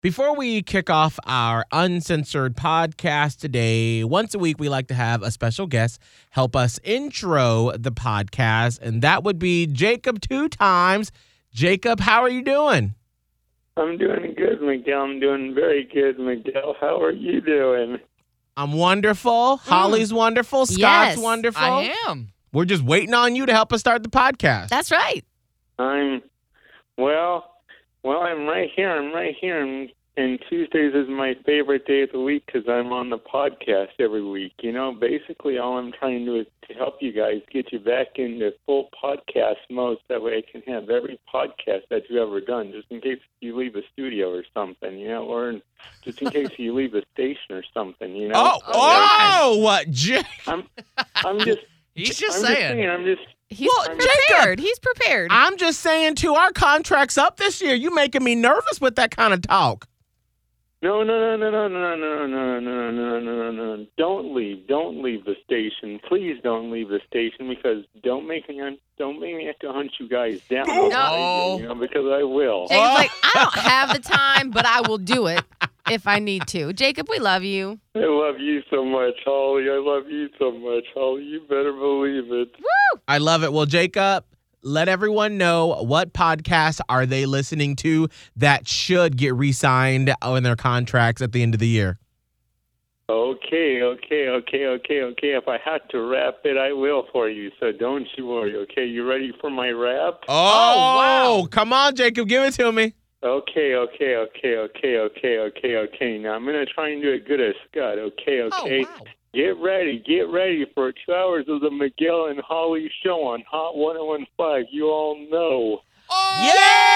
Before we kick off our uncensored podcast today, once a week we like to have a special guest help us intro the podcast, and that would be Jacob 2 times. Jacob, how are you doing? I'm doing good, Miguel. I'm doing very good, Miguel. How are you doing? I'm wonderful. Holly's wonderful. Scott's wonderful. I am. We're just waiting on you to help us start the podcast. That's right. I'm right here. And Tuesdays is my favorite day of the week because I'm on the podcast every week. You know, basically all I'm trying to do is to help you guys get you back into full podcast mode. That way I can have every podcast that you've ever done, just in case you leave a studio or something, you know, or just in case you leave a station or something, you know. What? I'm just... He's just saying. He's prepared. He's prepared. I'm just saying, too, our contract's up this year. You making me nervous with that kind of talk. No. Don't leave the station. Please don't leave the station because don't make me have to hunt you guys down. No. You know, because I will. Jacob's like, I don't have the time, but I will do it if I need to. Jacob, we love you. I love you so much, Holly. I love you so much, Holly. You better believe it. Woo! I love it. Well, Jacob, let everyone know what podcasts are they listening to that should get re-signed in their contracts at the end of the year. Okay. If I have to rap it, I will for you. So don't you worry. Okay, you ready for my rap? Oh, wow. Come on, Jacob. Give it to me. Okay. Now I'm going to try and do it good as Scott. Okay. Oh, wow. Get ready for 2 hours of the Miguel and Holly show on Hot 101.5. You all know. Oh,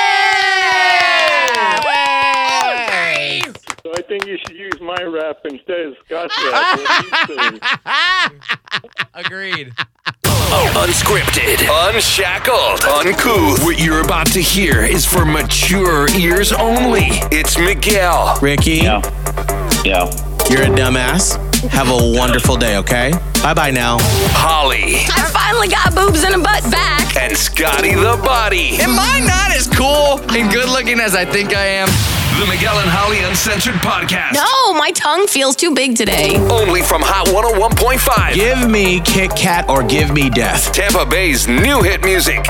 Yeah! So I think you should use my rap instead of Scott's rap. What do you think? Agreed. Unscripted, unshackled, uncouth. What you're about to hear is for mature ears only. It's Miguel. Ricky, Yeah. you're a dumbass. Have a wonderful day, okay? Bye-bye now. Holly. I finally got boobs and a butt back. And Scotty the Body. Am I not as cool and good looking as I think I am? The Miguel and Holly Uncensored Podcast. No, my tongue feels too big today. Only from Hot 101.5. Give me Kit Kat or give me death. Tampa Bay's new hit music.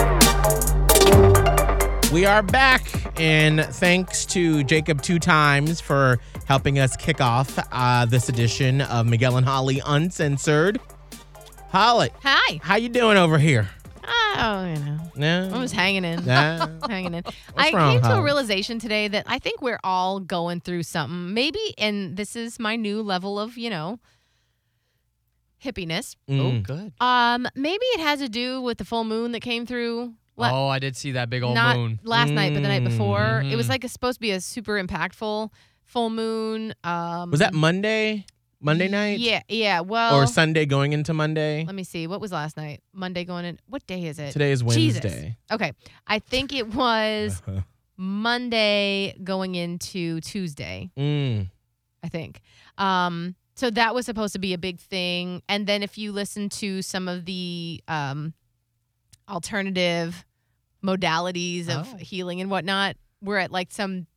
We are back, and thanks to Jacob 2 times for helping us kick off this edition of Miguel and Holly Uncensored. Holly. Hi. How you doing over here? Oh, you know. No? I was hanging in. Nah. Hanging in. What's I wrong, came to a Holly? realization today that I think we're all going through something. Maybe, and this is my new level of, hippiness. Oh, good. Maybe it has to do with the full moon that came through. Oh, I did see that big old Not moon. last night, but the night before. It was Mhm. like supposed to be a super impactful full moon. Was that Monday? Monday night? Yeah. Well, Or Sunday going into Monday? let me see. What was last night? Monday going in. What day is it? Today is Jesus. Wednesday. Okay. I think it was Monday going into Tuesday, I think. So that was supposed to be a big thing. And then if you listen to some of the alternative modalities of healing and whatnot, we're at like some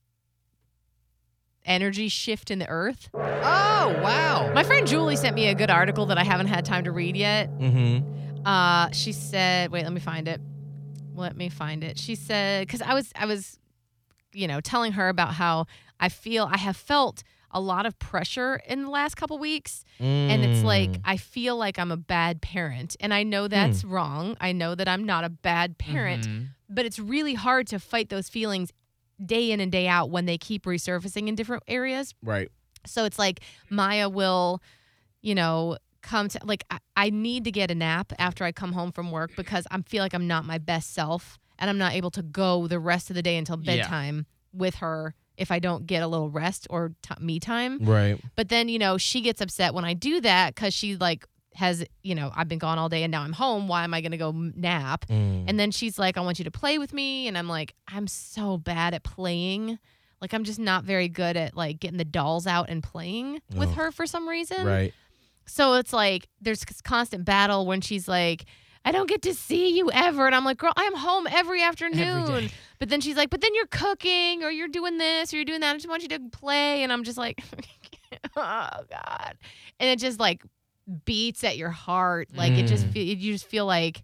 energy shift in the earth. Oh, wow. My friend Julie sent me a good article that I haven't had time to read yet. Mm-hmm. She said, wait, let me find it. She said, because I was, telling her about how I have felt a lot of pressure in the last couple weeks. And it's like, I feel like I'm a bad parent. And I know that's wrong. I know that I'm not a bad parent, but it's really hard to fight those feelings day in and day out when they keep resurfacing in different areas. Right. So it's like Maya will, come to, like, I need to get a nap after I come home from work because I feel like I'm not my best self and I'm not able to go the rest of the day until bedtime with her if I don't get a little rest or me time. Right. But then, she gets upset when I do that because she has, I've been gone all day and now I'm home. Why am I going to go nap? And then she's like, I want you to play with me. And I'm like, I'm so bad at playing. Like, I'm just not very good at getting the dolls out and playing with her for some reason. Right. So it's like, there's this constant battle when she's like, I don't get to see you ever. And I'm like, girl, I'm home every afternoon. But then she's like, but then you're cooking or you're doing this or you're doing that. I just want you to play. And I'm just like, oh, God. And it just like beats at your heart. Like you just feel like,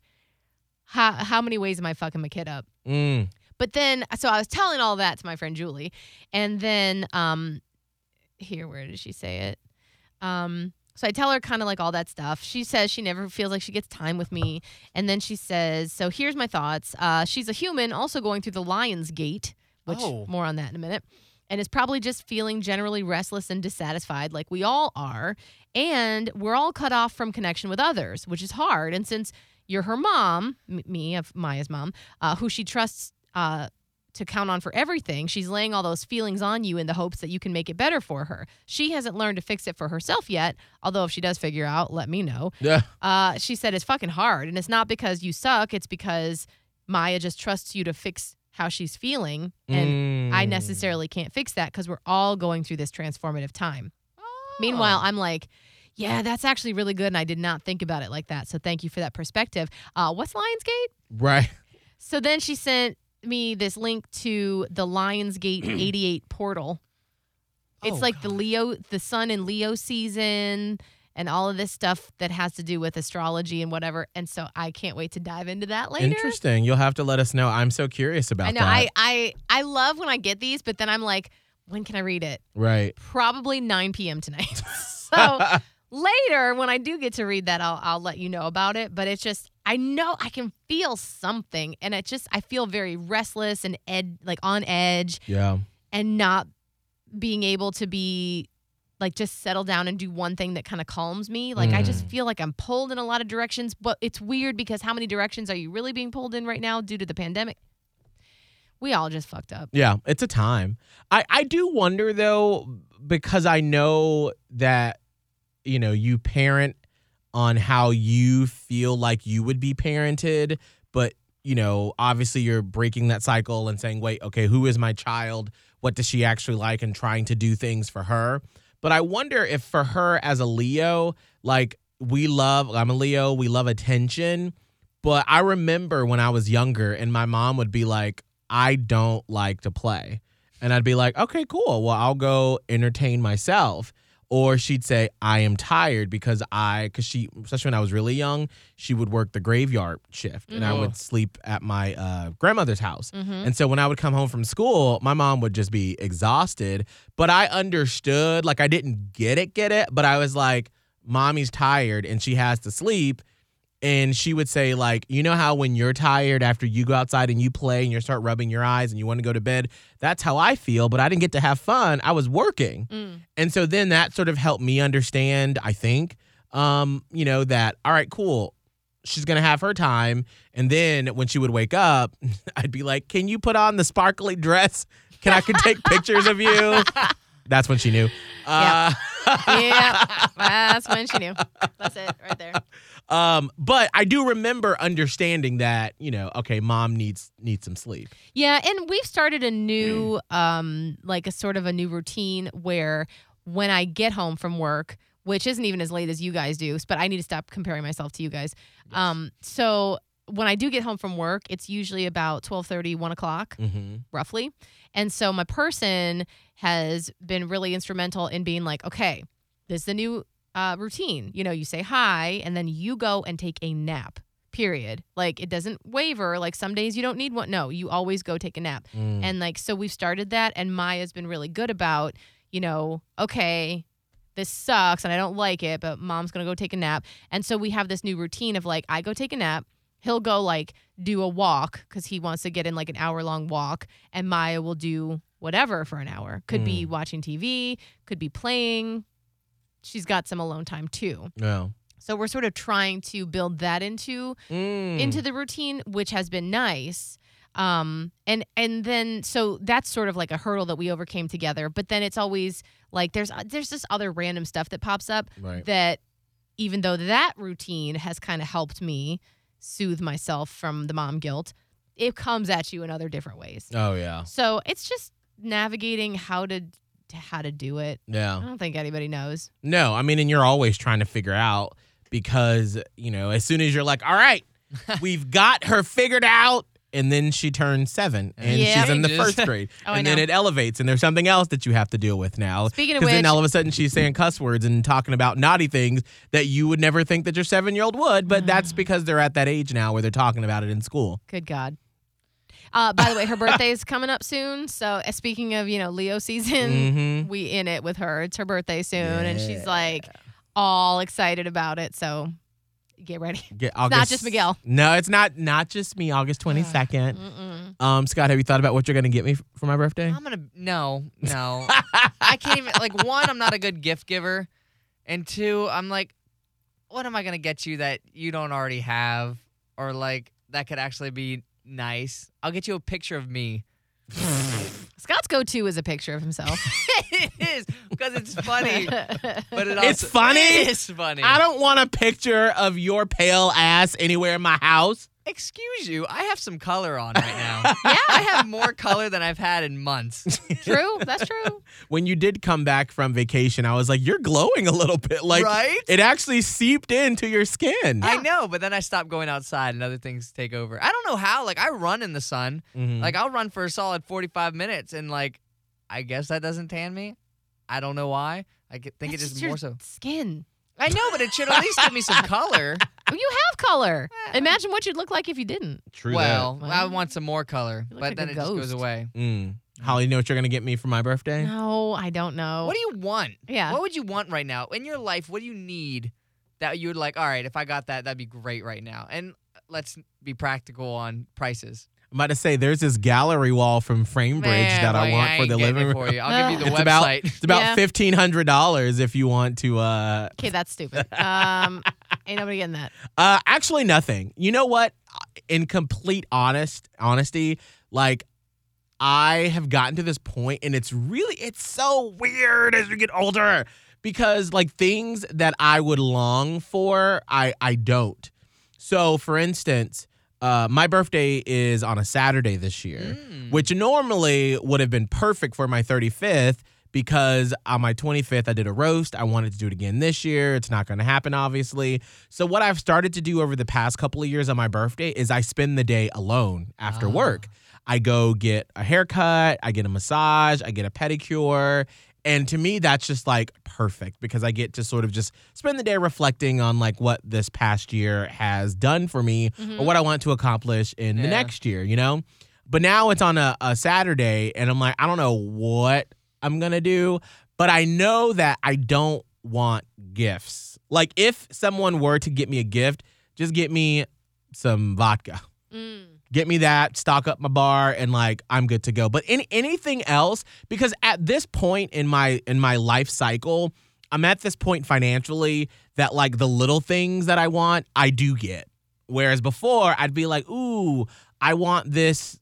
how many ways am I fucking my kid up? But then, so I was telling all that to my friend Julie. And then, where did she say it? So I tell her kind of like all that stuff. She says she never feels like she gets time with me. And then she says, so here's my thoughts. She's a human also going through the Lion's Gate, which more on that in a minute, and is probably just feeling generally restless and dissatisfied like we all are. And we're all cut off from connection with others, which is hard. And since you're her mom, Maya's mom, who she trusts to count on for everything, she's laying all those feelings on you in the hopes that you can make it better for her. She hasn't learned to fix it for herself yet, although if she does figure out, let me know. Yeah. She said it's fucking hard, and it's not because you suck, it's because Maya just trusts you to fix how she's feeling, and I necessarily can't fix that because we're all going through this transformative time. Meanwhile, I'm like, yeah, that's actually really good, and I did not think about it like that, so thank you for that perspective. What's Lionsgate? Right. So then she sent me this link to the Lionsgate 88 portal. It's the sun in Leo season and all of this stuff that has to do with astrology and whatever. And so I can't wait to dive into that later. Interesting. You'll have to let us know. I'm so curious about that. I know. I love when I get these, but then I'm like, when can I read it? Right. Probably 9 p.m. tonight. So later, when I do get to read that, I'll let you know about it. But it's just, I know I can feel something, and I feel very restless and on edge. Yeah. And not being able to be like just settle down and do one thing that kind of calms me. Like I just feel like I'm pulled in a lot of directions, but it's weird because how many directions are you really being pulled in right now due to the pandemic? We all just fucked up. Yeah, it's a time. I do wonder though, because I know that, you parent on how you feel like you would be parented, but, obviously you're breaking that cycle and saying, wait, okay, who is my child? What does she actually like? And trying to do things for her. But I wonder if for her as a Leo, like I'm a Leo, we love attention. But I remember when I was younger and my mom would be like, I don't like to play. And I'd be like, okay, cool. Well, I'll go entertain myself. Or she'd say, I am tired because she, especially when I was really young, she would work the graveyard shift and I would sleep at my grandmother's house. And so when I would come home from school, my mom would just be exhausted. But I understood, like I didn't get it, but I was like, mommy's tired and she has to sleep. And she would say, like, you know how when you're tired after you go outside and you play and you start rubbing your eyes and you want to go to bed? That's how I feel, but I didn't get to have fun. I was working. And so then that sort of helped me understand, I think, that, all right, cool. She's going to have her time. And then when she would wake up, I'd be like, can you put on the sparkly dress? I could take pictures of you? That's when she knew. Yeah, that's when she knew. That's it right there. But I do remember understanding that, okay, mom needs some sleep. Yeah, and we've started a new, like a sort of a new routine where when I get home from work, which isn't even as late as you guys do, but I need to stop comparing myself to you guys. Yes. So when I do get home from work, it's usually about 12:30, 1 o'clock, roughly. And so my person has been really instrumental in being like, okay, this is the new routine. You say hi and then you go and take a nap, period. Like it doesn't waver. Like some days you don't need one. No, you always go take a nap. And like, so we've started that and Maya's been really good about, okay, this sucks and I don't like it, but mom's going to go take a nap. And so we have this new routine of like, I go take a nap. He'll go like do a walk because he wants to get in like an hour-long walk, and Maya will do whatever for an hour. Could be watching TV, could be playing. She's got some alone time too. Yeah. So we're sort of trying to build that into the routine, which has been nice. And then so that's sort of like a hurdle that we overcame together. But then it's always like there's this other random stuff that pops up that even though that routine has kind of helped me soothe myself from the mom guilt, it comes at you in other different ways. Oh yeah. So it's just navigating how to do it. Yeah. I don't think anybody knows. No, I mean, and you're always trying to figure out because, as soon as you're like, all right, we've got her figured out and then she turns 7, and Yeah. she's in the Changes. 1st grade. Oh, I And then know. it elevates, and there's something else that you have to deal with now. Speaking of Because then which- all of a sudden she's saying cuss words and talking about naughty things that you would never think that your 7-year-old would, but that's because they're at that age now where they're talking about it in school. Good God. By the way, her birthday is coming up soon. So speaking of, Leo season, we in it with her. It's her birthday soon, and she's like all excited about it. So get ready. Not just Miguel. No, it's not just me. August 22nd. Scott, have you thought about what you're going to get me for my birthday? I'm gonna no. I can't even like one. I'm not a good gift giver, and 2, I'm like, what am I gonna get you that you don't already have, or like that could actually be nice? I'll get you a picture of me. Scott's go-to is a picture of himself. It is because it's funny, but it It's also, funny? It is funny. I don't want a picture of your pale ass anywhere in my house. Excuse you. I have some color on right now. Yeah, I have more color than I've had in months. True. That's true. When you did come back from vacation, I was like, you're glowing a little bit. Like, Right? it actually seeped into your skin. I know, but then I stopped going outside and other things take over. I don't know how. Like, I run in the sun. Mhm. Like, I'll run for a solid 45 minutes, and, like, I guess that doesn't tan me. I don't know why. I think it That's just your more so. skin. I know, but it should at least give me some color. You have color. Imagine what you'd look like if you didn't. True Well, Well, I want some more color, you look but like then a it just goes ghost. away. that. Holly, you know what you're going to get me for my birthday? No, I don't know. What do you want? Yeah. What would you want right now in your life? What do you need that you would like? All right, if I got that, that'd be great right now. And let's be practical on prices. I'm about to say there's this gallery wall from Framebridge Man, that I well, want I for ain't the getting living it room. for you. I'll give you the It's about website. Yeah. $1,500 if you want to. Okay, that's stupid. Ain't nobody getting that. Actually, nothing. You know what? In complete honesty, like I have gotten to this point, and it's so weird as we get older because like things that I would long for, I don't. So, for instance, my birthday is on a Saturday this year, which normally would have been perfect for my 35th because on my 25th, I did a roast. I wanted to do it again this year. It's not going to happen, obviously. So what I've started to do over the past couple of years on my birthday is I spend the day alone after work. I go get a haircut, I get a massage, I get a pedicure. And to me, that's just like perfect because I get to sort of just spend the day reflecting on like what this past year has done for me or what I want to accomplish in the Yeah. next year, you know? But now it's on a Saturday and I'm like, I don't know what I'm going to do, but I know that I don't want gifts. Like if someone were to get me a gift, just get me some vodka. Get me that, stock up my bar, and like I'm good to go. But anything else, because at this point in my life cycle, I'm at this point financially that like the little things that I want, I do get. Whereas before, I'd be like, ooh, I want this,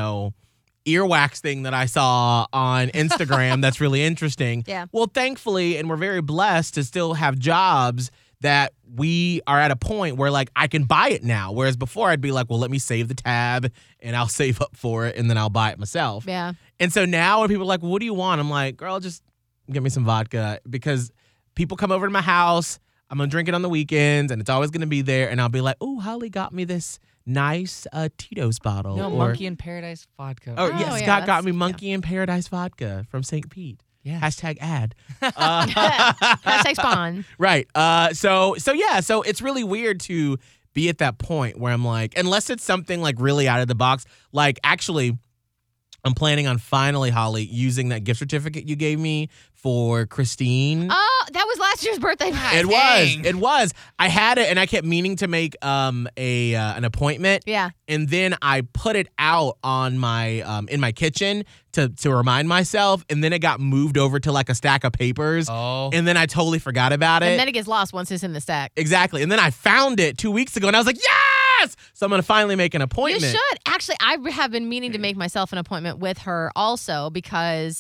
earwax thing that I saw on Instagram that's really interesting. Yeah. Well, thankfully, and we're very blessed to still have jobs that we are at a point where like I can buy it now. Whereas before I'd be like, well, let me save the tab and I'll save up for it and then I'll buy it myself. Yeah. And so now when people are like, well, what do you want? I'm like, girl, just get me some vodka because people come over to my house. I'm going to drink it on the weekends and it's always going to be there. And I'll be like, oh, Holly got me this nice Tito's bottle. No, or, Monkey in Paradise vodka. Oh, Oh, yeah, yeah, Scott got that's- me Monkey in Paradise vodka from St. Pete. Yeah. Hashtag ad. Hashtag spawn. Right. So it's really weird to be at that point where I'm like, unless it's something like really out of the box, like actually I'm planning on finally, Holly, using that gift certificate you gave me for Christine. Oh, that was last year's birthday. It was. I had it and I kept meaning to make an appointment. Yeah. And then I put it out on my in my kitchen to remind myself, and then it got moved over to like a stack of papers. Oh. And then I totally forgot about it. And then it gets lost once it's in the stack. Exactly. And then I found it 2 weeks ago and I was like, yes! So I'm going to finally make an You appointment. should. Actually, I have been meaning to make myself an appointment with her also because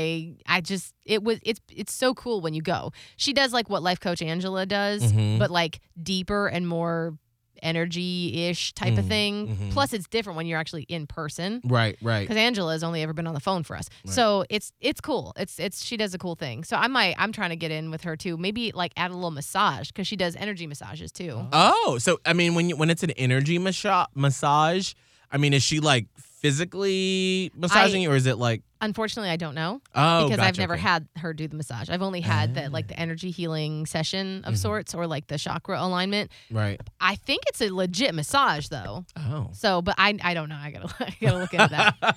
it's so cool when you go. She does like what Life Coach Angela does, Mhm. but like deeper and more energy-ish type of thing. mhm. Plus, it's different when you're actually in person. Right. Because Angela has only ever been on the phone for us, so it's cool. It's she does a cool thing. So I'm trying to get in with her too. Maybe like add a little massage because she does energy massages too. Oh, so I mean, when it's an energy massage, I mean, is she like physically massaging you, or is it like? Unfortunately, I don't know. Oh, because gotcha, I've never okay. had her do the massage. I've only had the energy healing session of sorts, or like the chakra alignment. Right. I think it's a legit massage though. Oh. So, but I don't know. I gotta look into that.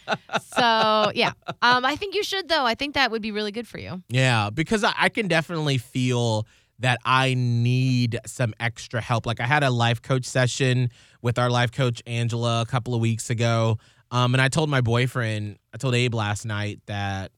So yeah, I think you should though. I think that would be really good for you. Yeah, because I can definitely feel that I need some extra help. Like I had a life coach session with our life coach, Angela, a couple of weeks ago. And I told my boyfriend, I told Abe last night that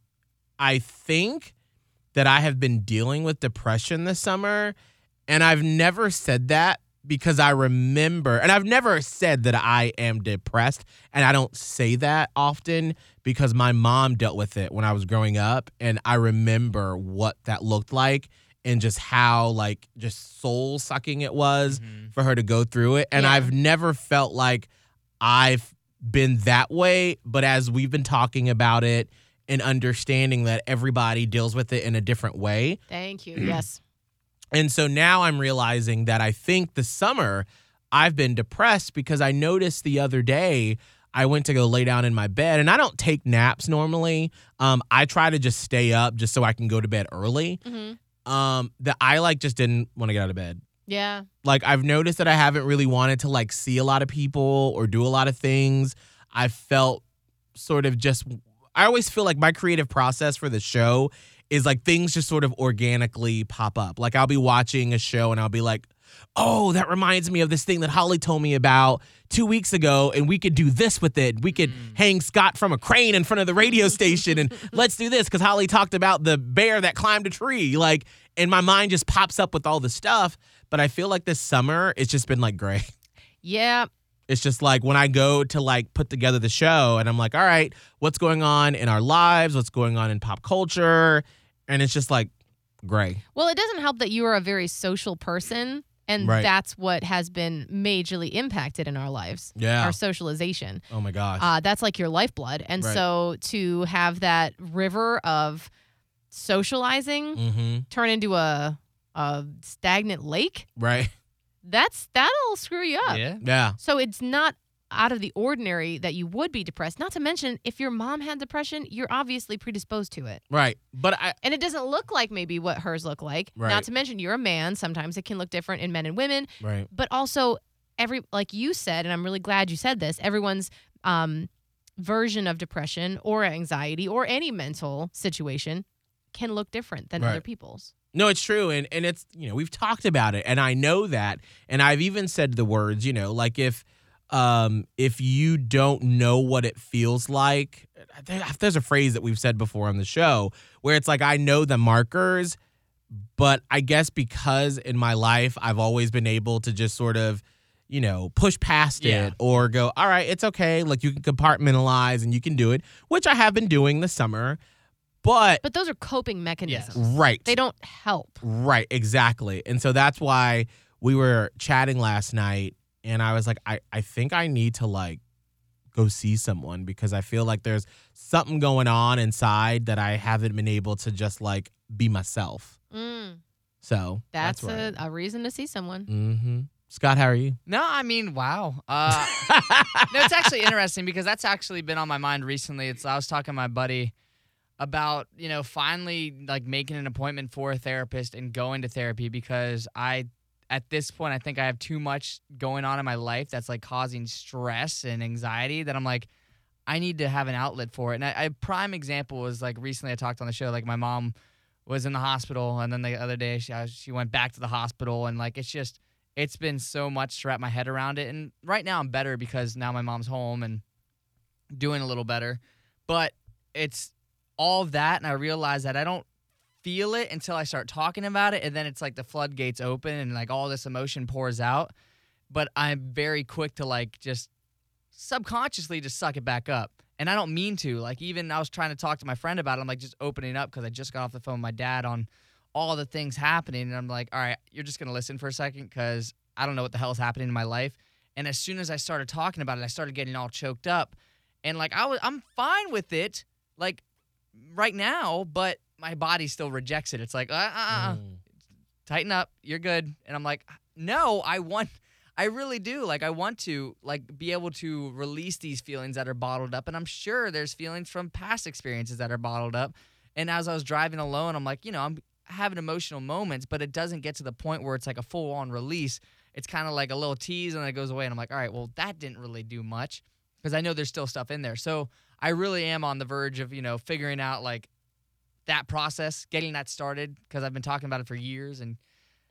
I think that I have been dealing with depression this summer. And I've never said that because I remember, and I've never said that I am depressed. And I don't say that often because my mom dealt with it when I was growing up. And I remember what that looked like and just how like just soul sucking it was for her to go through it. And Yeah. I've never felt like I've been that way. But as we've been talking about it and understanding that everybody deals with it in a different way. Thank you. Yes. And so now I'm realizing that I think this summer I've been depressed because I noticed the other day I went to go lay down in my bed, and I don't take naps normally. I try to just stay up just so I can go to bed early. That I like just didn't want to get out of bed. Yeah. Like I've noticed that I haven't really wanted to like see a lot of people or do a lot of things. I felt sort of just, I always feel like my creative process for the show is like things just sort of organically pop up. Like I'll be watching a show and I'll be like, oh, that reminds me of this thing that Holly told me about 2 weeks ago, and we could do this with it. We could hang Scott from a crane in front of the radio station, and let's do this because Holly talked about the bear that climbed a tree. Like, and my mind just pops up with all the stuff. But I feel like this summer, it's just been like gray. Yeah. It's just like when I go to like put together the show and I'm like, all right, what's going on in our lives? What's going on in pop culture? And it's just like gray. Well, it doesn't help that you are a very social person, and Right. that's what has been majorly impacted in our lives. Yeah. Our socialization. Oh my gosh. That's like your lifeblood. And Right. so to have that river of socializing Mm-hmm. turn into a stagnant lake, Right. that'll screw you up. Yeah. Yeah. So it's not out of the ordinary that you would be depressed. Not to mention, if your mom had depression, you're obviously predisposed to it. Right. But And it doesn't look like maybe what hers look like. Right. Not to mention, you're a man. Sometimes it can look different in men and women. right. But also, like you said, and I'm really glad you said this, everyone's version of depression or anxiety or any mental situation can look different than Right. other people's. No, it's true. And it's, we've talked about it and I know that. And I've even said the words, like if you don't know what it feels like, there's a phrase that we've said before on the show where it's like, I know the markers, but I guess because in my life, I've always been able to just sort of, push past Yeah. it or go, all right, it's okay. Like you can compartmentalize and you can do it, which I have been doing this summer. But But those are coping mechanisms. right. They don't help. Right, exactly. And so that's why we were chatting last night and I was like, I think I need to like go see someone because I feel like there's something going on inside that I haven't been able to just like be myself. So That's right. a reason to see someone. Mm-hmm. Scott, how are you? No, I mean, wow. No, it's actually interesting because that's actually been on my mind recently. I was talking to my buddy about, finally like making an appointment for a therapist and going to therapy because at this point, I think I have too much going on in my life that's like causing stress and anxiety that I'm like, I need to have an outlet for it. And a prime example was like recently I talked on the show, like my mom was in the hospital and then the other day she went back to the hospital and like it's been so much to wrap my head around it. And right now I'm better because now my mom's home and doing a little better. But it's all of that, and I realize that I don't feel it until I start talking about it, and then it's like the floodgates open and like all this emotion pours out. But I'm very quick to like just subconsciously just suck it back up. And I don't mean to. Like even I was trying to talk to my friend about it. I'm like just opening up because I just got off the phone with my dad on all the things happening. And I'm like, all right, you're just going to listen for a second because I don't know what the hell is happening in my life. And as soon as I started talking about it, I started getting all choked up. And like I'm fine with it like right now, but my body still rejects it. It's like, tighten up, you're good. And I'm like, no, I want I really do. Like, I want to, like, be able to release these feelings that are bottled up. And I'm sure there's feelings from past experiences that are bottled up. And as I was driving alone, I'm like, I'm having emotional moments, but it doesn't get to the point where it's like a full-on release. It's kind of like a little tease, and then it goes away. And I'm like, all right, well, that didn't really do much, because I know there's still stuff in there. So I really am on the verge of, figuring out, like, that process, getting that started, because I've been talking about it for years, and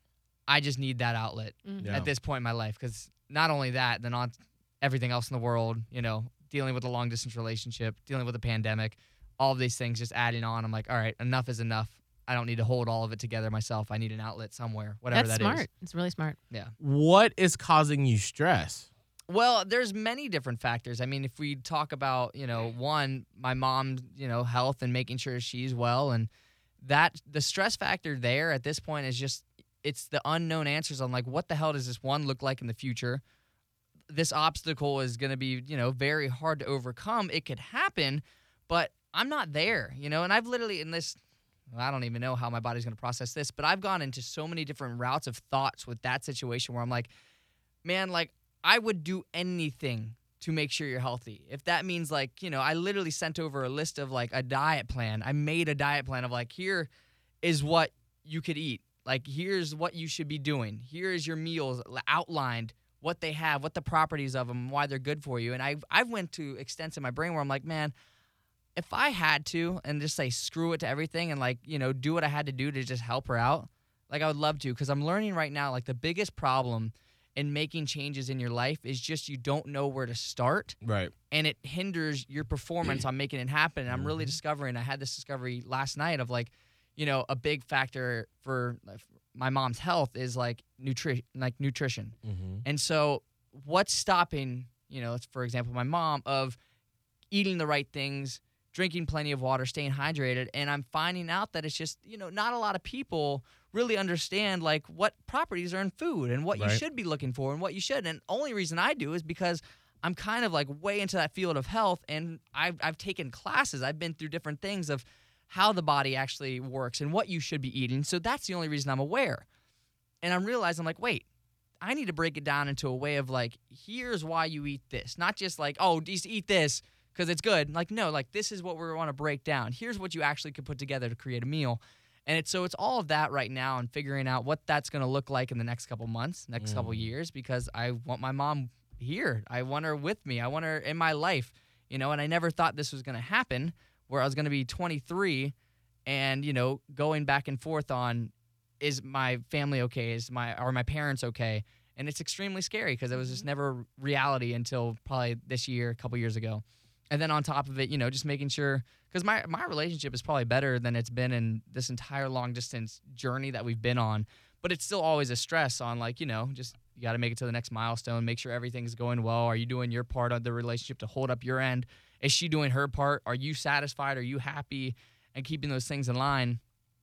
I just need that outlet at this point in my life, because not only that, then on everything else in the world, dealing with a long-distance relationship, dealing with a pandemic, all of these things just adding on. I'm like, all right, enough is enough. I don't need to hold all of it together myself. I need an outlet somewhere, whatever That's that is. smart. It's really smart. Yeah. What is causing you stress? Well, there's many different factors. I mean, if we talk about, one, my mom's, health and making sure she's well, and that the stress factor there at this point is just, it's the unknown answers on, like, what the hell does this one look like in the future? This obstacle is going to be, very hard to overcome. It could happen, but I'm not there, and I've literally I don't even know how my body's going to process this, but I've gone into so many different routes of thoughts with that situation where I'm like, man, like, I would do anything to make sure you're healthy. If that means, like, I literally sent over a list of, like, a diet plan. I made a diet plan of, like, here is what you could eat. Like, here's what you should be doing. Here is your meals outlined, what they have, what the properties of them, why they're good for you. And I've went to extents in my brain where I'm like, man, if I had to and just say screw it to everything and, like, do what I had to do to just help her out, like, I would love to, because I'm learning right now, like, the biggest problem in making changes in your life is just you don't know where to start. Right. And it hinders your performance on making it happen. And I'm really discovering, I had this discovery last night of, like, a big factor for my mom's health is, like, nutrition. Mm-hmm. And so what's stopping, for example, my mom of eating the right things, drinking plenty of water, staying hydrated, and I'm finding out that it's just, not a lot of people really understand, like, what properties are in food and what you should be looking for and what you shouldn't. And only reason I do is because I'm kind of, like, way into that field of health, and I've taken classes. I've been through different things of how the body actually works and what you should be eating. So that's the only reason I'm aware. And I'm realizing, like, wait, I need to break it down into a way of, like, here's why you eat this. Not just like, oh, just eat this because it's good. Like, no, like, this is what we want to break down. Here's what you actually could put together to create a meal. And it's all of that right now, and figuring out what that's going to look like in the next couple months, next couple years, because I want my mom here. I want her with me. I want her in my life, and I never thought this was going to happen, where I was going to be 23 and, going back and forth on, is my family okay? Are my parents okay? And it's extremely scary because it was just never reality until probably this year, a couple years ago. And then on top of it, just making sure, because my relationship is probably better than it's been in this entire long distance journey that we've been on. But it's still always a stress on, like, just you got to make it to the next milestone, make sure everything's going well. Are you doing your part of the relationship to hold up your end? Is she doing her part? Are you satisfied? Are you happy? And keeping those things in line.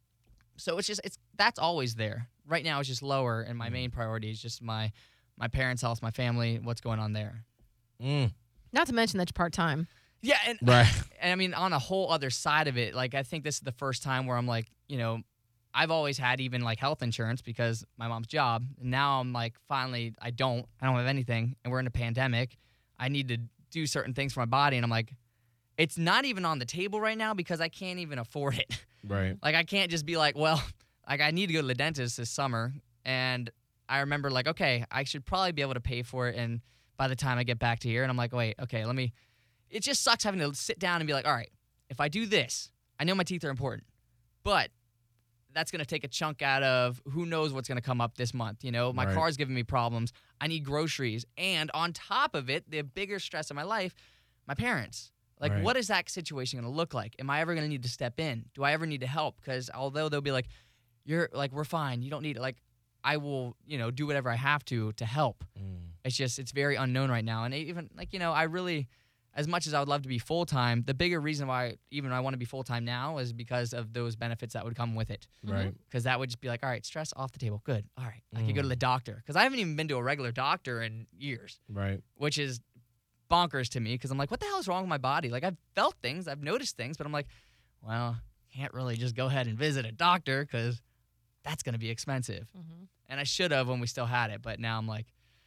So that's always there. Right now it's just lower, and my main priority is just my parents' health, my family, what's going on there. Not to mention that you're part-time. Yeah, and Right. And I mean, on a whole other side of it, like, I think this is the first time where I'm like, I've always had even, like, health insurance because my mom's job. And now I'm like, finally, I don't have anything, and we're in a pandemic. I need to do certain things for my body, and I'm like, it's not even on the table right now because I can't even afford it. Right. Like, I can't just be like, well, like, I need to go to the dentist this summer, and I remember, like, okay, I should probably be able to pay for it, and by the time I get back to here, and I'm like, wait, okay, it just sucks having to sit down and be like, all right, if I do this, I know my teeth are important, but that's going to take a chunk out of who knows what's going to come up this month. My Right. car's giving me problems. I need groceries. And on top of it, the bigger stress of my life, my parents. Like, Right. what is that situation going to look like? Am I ever going to need to step in? Do I ever need to help? Because although they'll be like, we're fine, you don't need it. Like, I will, do whatever I have to help. It's very unknown right now. And even, like, I really, as much as I would love to be full-time, the bigger reason why even I want to be full-time now is because of those benefits that would come with it. Right. Because that would just be like, all right, stress off the table. Good. All right. I can go to the doctor. Because I haven't even been to a regular doctor in years, Right. which is bonkers to me because I'm like, what the hell is wrong with my body? Like, I've felt things, I've noticed things, but I'm like, well, can't really just go ahead and visit a doctor because that's going to be expensive. Mm-hmm. And I should have when we still had it, but now I'm like,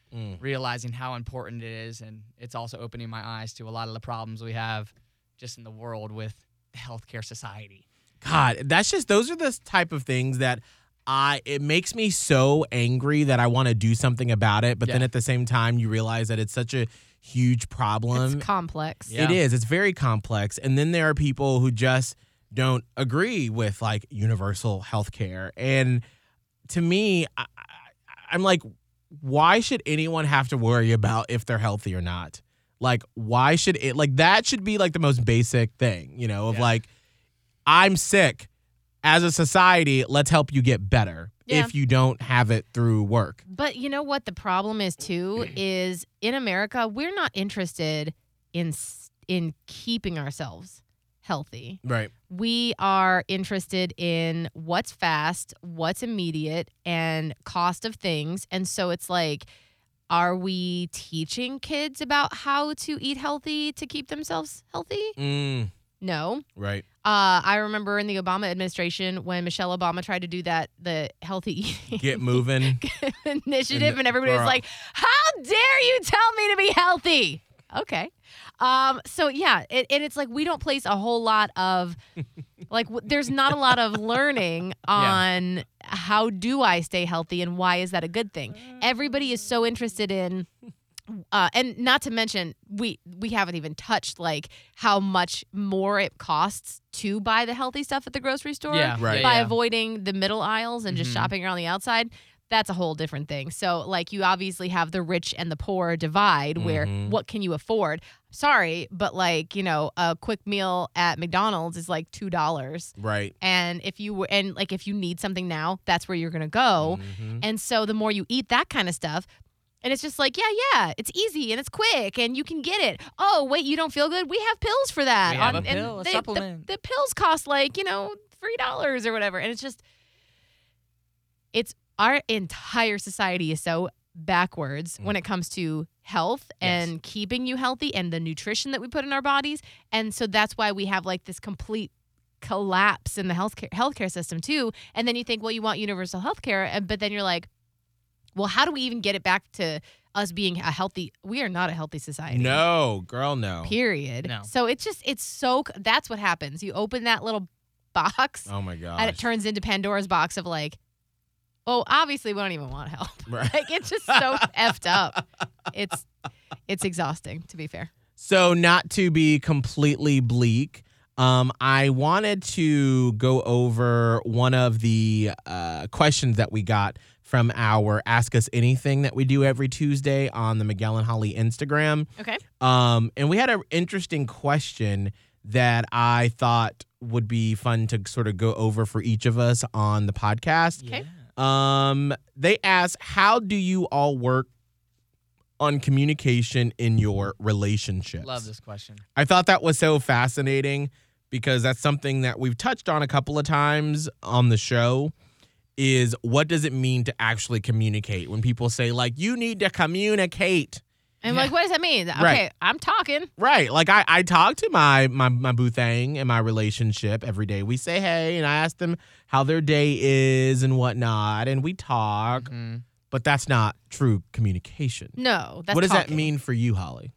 realizing how important it is. And it's also opening my eyes to a lot of the problems we have just in the world with the healthcare society. God, those are the type of things that it makes me so angry that I want to do something about it. But then at the same time, you realize that it's such a huge problem. It's complex. Yeah. It is. It's very complex. And then there are people who just don't agree with like universal health care. And to me, I'm like, why should anyone have to worry about if they're healthy or not? Like, why should it, like, that should be like the most basic thing, you know, of like, I'm sick. As a society, let's help you get better if you don't have it through work. But you know what the problem is too is in America we're not interested in keeping ourselves healthy. Right. We are interested in what's fast, what's immediate, and cost of things. And so it's like, are we teaching kids about how to eat healthy to keep themselves healthy? No. Right. I remember in the Obama administration when Michelle Obama tried to do the healthy eating Get moving. initiative, and everybody was like, "How dare you tell me to be healthy?" Okay. So yeah, and it's like we don't place a whole lot of like there's not a lot of learning on how do I stay healthy and why is that a good thing. Everybody is so interested in and not to mention, we haven't even touched like how much more it costs to buy the healthy stuff at the grocery store by avoiding the middle aisles and just shopping around the outside. That's a whole different thing. So like you obviously have the rich and the poor divide where what can you afford? Sorry, but like, you know, a quick meal at McDonald's is like $2. Right. And if you need something now, that's where you're going to go. And so the more you eat that kind of stuff, and it's just like, yeah, it's easy and it's quick and you can get it. Oh, wait, you don't feel good? We have pills for that. We have a pill, a supplement. The pills cost like, you know, $3 or whatever. And it's just, our entire society is so backwards when it comes to health and keeping you healthy and the nutrition that we put in our bodies. And so that's why we have like this complete collapse in the healthcare system too. And then you think, well, you want universal healthcare, but then you're like, well, how do we even get it back to us being we are not a healthy society. No, girl, no. Period. No. So that's what happens. You open that little box. Oh my gosh. And it turns into Pandora's box of like, oh, obviously we don't even want help. Right. Like it's just so effed up. It's exhausting, to be fair. So not to be completely bleak, I wanted to go over one of the questions that we got from our Ask Us Anything that we do every Tuesday on the Miguel and Holly Instagram. Okay. And we had an interesting question that I thought would be fun to sort of go over for each of us on the podcast. Okay. They asked, how do you all work on communication in your relationships? Love this question. I thought that was so fascinating because that's something that we've touched on a couple of times on the show is what does it mean to actually communicate when people say like, you need to communicate. And like, what does that mean? Okay, Right. I'm talking. Right. Like I talk to my boo thang in my relationship every day. We say hey and I ask them how their day is and whatnot and we talk, but that's not true communication. No, that's what does that talking. mean for you, Holly?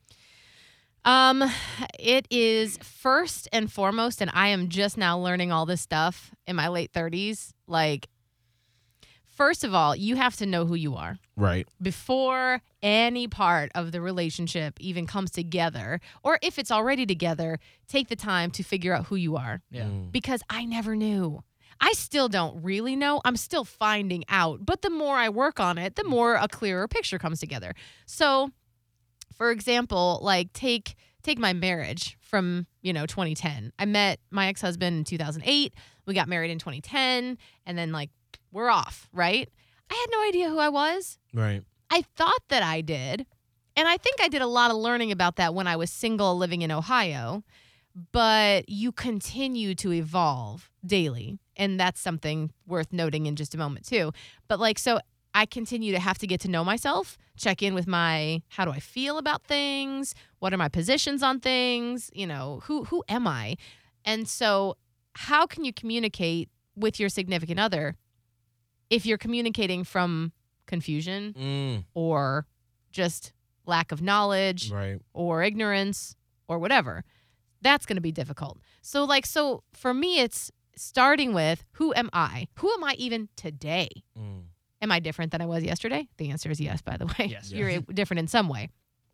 It is first and foremost, and I am just now learning all this stuff in my late 30s. Like, first of all, you have to know who you are. Right. Before any part of the relationship even comes together, or if it's already together, take the time to figure out who you are. Yeah. Because I never knew. I still don't really know. I'm still finding out. But the more I work on it, the more a clearer picture comes together. So, for example, like take my marriage from, 2010. I met my ex-husband in 2008. We got married in 2010. And then, like, we're off, right? I had no idea who I was. Right. I thought that I did. And I think I did a lot of learning about that when I was single living in Ohio. But you continue to evolve daily. And that's something worth noting in just a moment, too. But, so I continue to have to get to know myself, check in with how do I feel about things? What are my positions on things? Who am I? And so how can you communicate with your significant other if you're communicating from confusion or just lack of knowledge Right. or ignorance or whatever. That's going to be difficult. So for me, it's starting with, who am I? Who am I even today? Mm. Am I different than I was yesterday? The answer is yes, by the way. Yes. You're different in some way.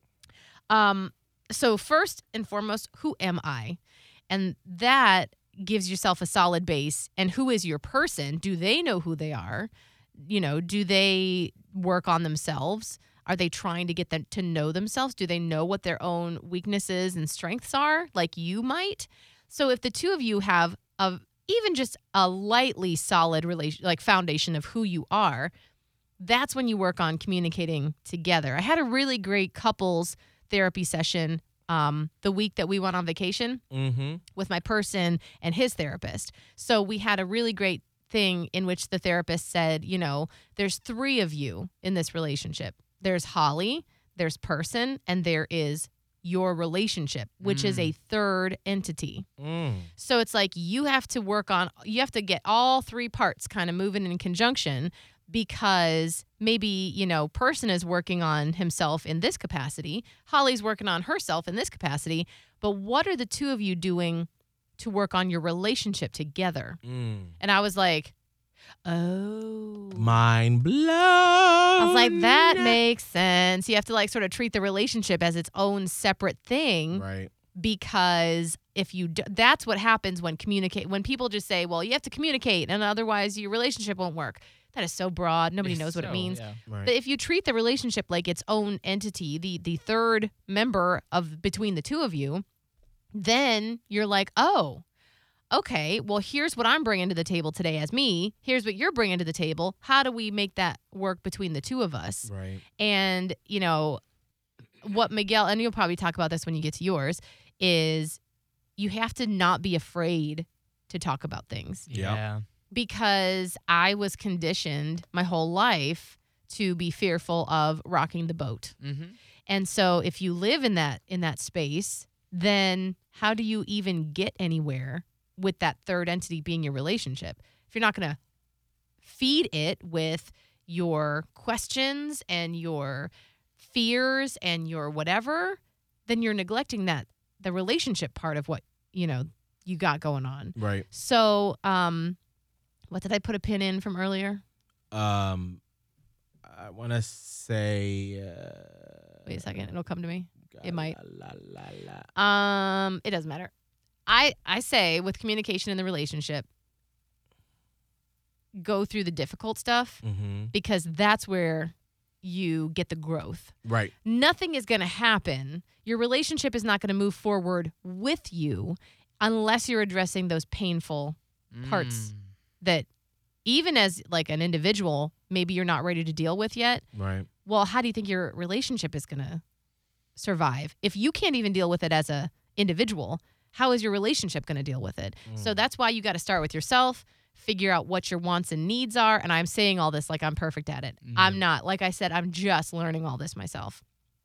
So first and foremost, who am I? And that gives yourself a solid base. And who is your person? Do they know who they are? Do they work on themselves? Are they trying to get them to know themselves? Do they know what their own weaknesses and strengths are, like you might? So if the two of you have even just a lightly solid foundation of who you are, that's when you work on communicating together. I had a really great couples therapy session the week that we went on vacation with my person and his therapist. So we had a really great thing in which the therapist said, there's 3 of you in this relationship. There's Holly, there's person, and there is your relationship, which is a third entity. So it's like you have to get all 3 parts kind of moving in conjunction, because maybe, person is working on himself in this capacity. Holly's working on herself in this capacity. But what are the 2 of you doing to work on your relationship together? And I was like, oh. Mind blown. I was like, that makes sense. You have to sort of treat the relationship as its own separate thing. Right. Because if you that's what happens when people just say, well, you have to communicate and otherwise your relationship won't work. That is so broad. Nobody knows what it means. Yeah. Right. But if you treat the relationship like its own entity, the third member between the 2 of you, then you're like, oh, okay, well, here's what I'm bringing to the table today as me. Here's what you're bringing to the table. How do we make that work between the 2 of us? Right. And, what Miguel, and you'll probably talk about this when you get to yours, is you have to not be afraid to talk about things. Yeah. Because I was conditioned my whole life to be fearful of rocking the boat. Mm-hmm. And so if you live in that space, then how do you even get anywhere with that third entity being your relationship? If you're not going to feed it with your questions and your fears and your whatever, then you're neglecting the relationship part of what, you got going on. Right. So, what did I put a pin in from earlier? I want to say. Wait a second, it'll come to me. It might. La. It doesn't matter. I say with communication in the relationship, go through the difficult stuff because that's where you get the growth. Right. Nothing is going to happen. Your relationship is not going to move forward with you unless you're addressing those painful parts that even as an individual, maybe you're not ready to deal with yet. Right. Well, how do you think your relationship is going to survive? If you can't even deal with it as a individual, how is your relationship going to deal with it? So that's why you got to start with yourself, figure out what your wants and needs are. And I'm saying all this like I'm perfect at it. I'm not. Like I said, I'm just learning all this myself.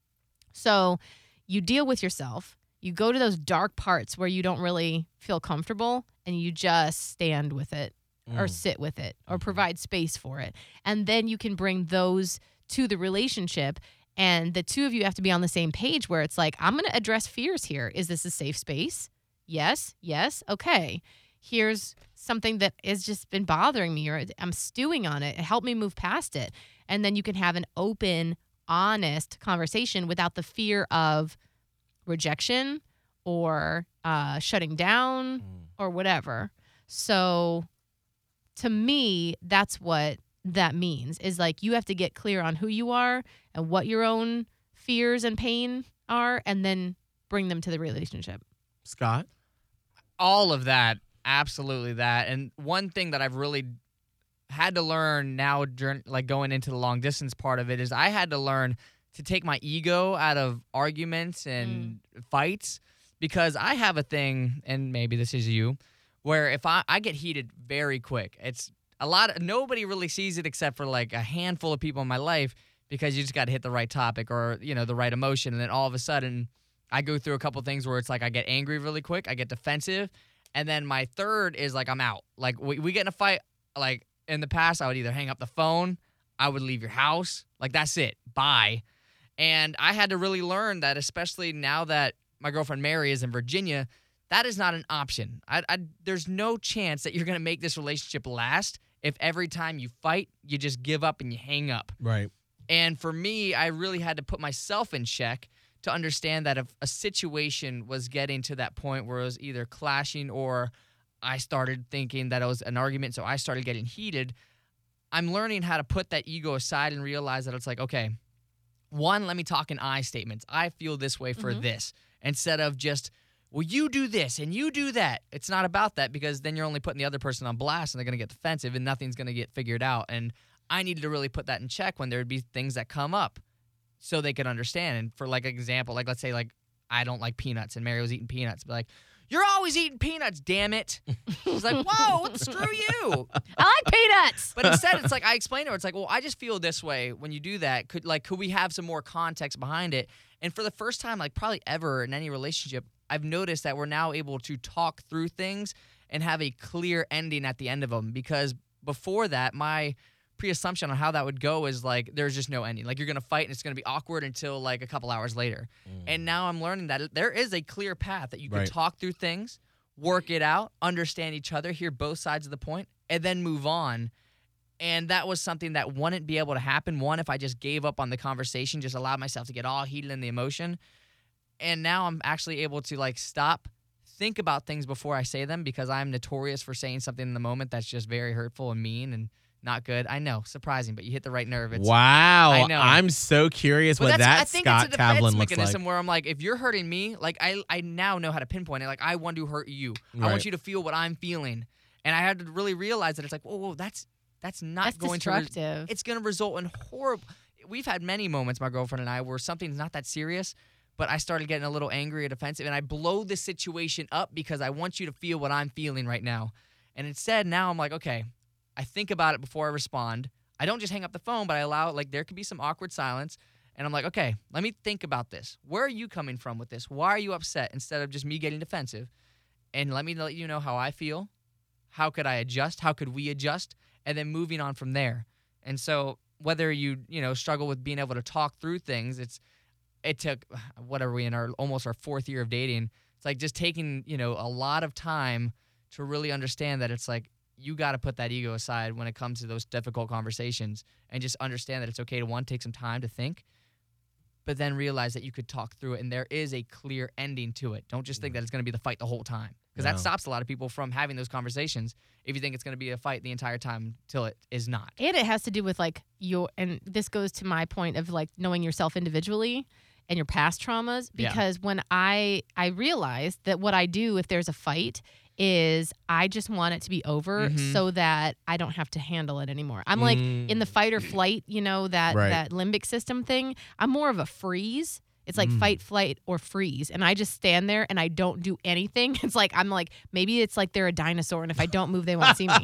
So you deal with yourself. You go to those dark parts where you don't really feel comfortable and you just stand with it or sit with it or provide space for it. And then you can bring those to the relationship. And the 2 of you have to be on the same page where it's like, I'm going to address fears here. Is this a safe space? Yes. Yes. Okay. Here's something that has just been bothering me or I'm stewing on it. Help me move past it. And then you can have an open, honest conversation without the fear of rejection or shutting down or whatever. So to me, that's what that means is you have to get clear on who you are and what your own fears and pain are and then bring them to the relationship. Scott? All of that. Absolutely that. And one thing that I've really had to learn now, going into the long distance part of it, is I had to learn to take my ego out of arguments and fights because I have a thing, and maybe this is you, where if I get heated very quick. It's nobody really sees it except for a handful of people in my life because you just got to hit the right topic or, the right emotion. And then all of a sudden I go through a couple things where it's I get angry really quick. I get defensive. And then my third is I'm out. We get in a fight. In the past, I would either hang up the phone. I would leave your house. That's it. Bye. And I had to really learn that, especially now that my girlfriend Mary is in Virginia, that is not an option. There's no chance that you're going to make this relationship last if every time you fight, you just give up and you hang up. Right. And for me, I really had to put myself in check to understand that if a situation was getting to that point where it was either clashing or I started thinking that it was an argument, so I started getting heated, I'm learning how to put that ego aside and realize that it's like, okay, one, let me talk in I statements. I feel this way for this, instead of just, well, you do this and you do that. It's not about that, because then you're only putting the other person on blast and they're going to get defensive and nothing's going to get figured out. And I needed to really put that in check when there would be things that come up so they could understand. And for like example, like let's say like I don't like peanuts and Mary was eating peanuts. Be like, you're always eating peanuts, damn it. She's like, whoa, screw you. I like peanuts. But instead, it's like I explained to her, it's like, well, I just feel this way when you do that. Could we have some more context behind it? And for the first time, like probably ever in any relationship, I've noticed that we're now able to talk through things and have a clear ending at the end of them. Because before that, my pre-assumption on how that would go is like there's just no ending. Like you're going to fight and it's going to be awkward until like a couple hours later. And now I'm learning that there is a clear path that you can talk through things, work it out, understand each other, hear both sides of the point, and then move on. And that was something that wouldn't be able to happen, one, if I just gave up on the conversation, just allowed myself to get all heated in the emotion. And now I'm actually able to like stop, think about things before I say them, because I'm notorious for saying something in the moment that's just very hurtful and mean and not good. I know, surprising, but you hit the right nerve. Wow. I know. I'm so curious what that I think Scott it's a Tavlin defense looks mechanism like. where I'm like, if you're hurting me, like I now know how to pinpoint it. Like I want to hurt you. I want you to feel what I'm feeling. And I had to really realize that it's like, whoa, that's not going destructive. It's going to result in horrible. We've had many moments, my girlfriend and I, where something's not that serious, but I started getting a little angry or defensive, and I blow this situation up because I want you to feel what I'm feeling right now. And instead, now I'm like, okay, I think about it before I respond. I don't just hang up the phone, but I allow, like, there could be some awkward silence. And I'm like, okay, let me think about this. Where are you coming from with this? Why are you upset? Instead of just me getting defensive. And let you know how I feel. How could I adjust? How could we adjust? And then moving on from there. And so whether you struggle with being able to talk through things, it took, what are we in, almost our 4th year of dating. It's like just taking, a lot of time to really understand that it's like, you got to put that ego aside when it comes to those difficult conversations and just understand that it's okay to, one, take some time to think, but then realize that you could talk through it and there is a clear ending to it. Don't just think that it's going to be the fight the whole time, because that stops a lot of people from having those conversations if you think it's going to be a fight the entire time till it is not. And it has to do with like and this goes to my point of like knowing yourself individually and your past traumas, because when I realized that what I do if there's a fight is I just want it to be over so that I don't have to handle it anymore. I'm like in the fight or flight, that limbic system thing. I'm more of a freeze. It's like fight, flight, or freeze. And I just stand there and I don't do anything. It's like, I'm like, maybe it's like they're a dinosaur and if I don't move, they won't see me.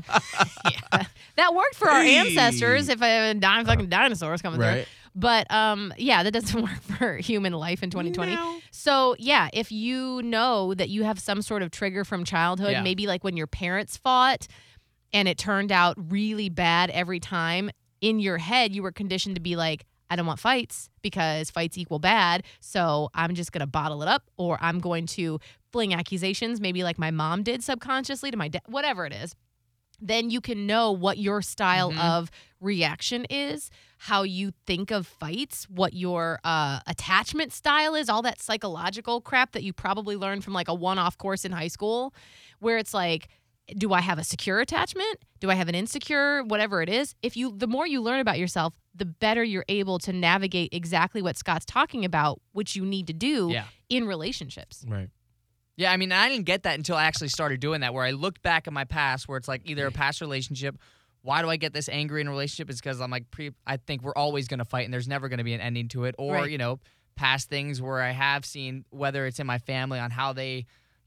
That worked for our ancestors if I fucking dinosaurs coming through. But that doesn't work for human life in 2020. No. So if you know that you have some sort of trigger from childhood, maybe like when your parents fought and it turned out really bad every time, in your head you were conditioned to be like, I don't want fights because fights equal bad, so I'm just going to bottle it up, or I'm going to fling accusations, maybe like my mom did subconsciously to my dad, whatever it is. Then you can know what your style of reaction is, how you think of fights, what your attachment style is, all that psychological crap that you probably learned from like a one-off course in high school, where it's like, do I have a secure attachment? Do I have an insecure? Whatever it is. The more you learn about yourself, the better you're able to navigate exactly what Scott's talking about, which you need to do in relationships. Right. Yeah, I mean, I didn't get that until I actually started doing that, where I looked back at my past, where it's like either a past relationship. Why do I get this angry in a relationship? It's because I'm like, I think we're always going to fight and there's never going to be an ending to it. Or, past things where I have seen, whether it's in my family, on how they,